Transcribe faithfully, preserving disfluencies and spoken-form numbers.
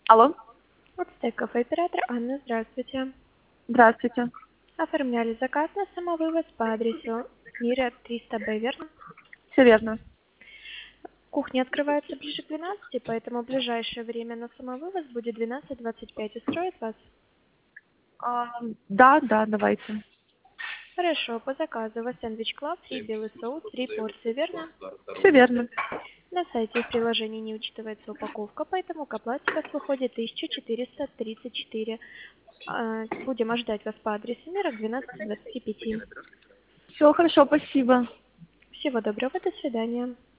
Алло, Вот стейк-кафе оператор Анна, здравствуйте. здравствуйте. Оформляли заказ на самовывоз по адресу Мира триста Б, верно? Все верно. Кухня открывается ближе к двенадцати, поэтому в ближайшее время на самовывоз будет двенадцать двадцать пять. Устроит вас? А, да, да, давайте. Хорошо, по заказу у вас сэндвич клаб, три белый соус, три порции, верно? Все верно. На сайте и в приложении не учитывается упаковка, поэтому к оплате у вас выходит тысяча четыреста тридцать четыре. А, Будем ожидать вас по адресу Мира к двенадцати двадцати пяти. Все хорошо, спасибо. Всего доброго, до свидания.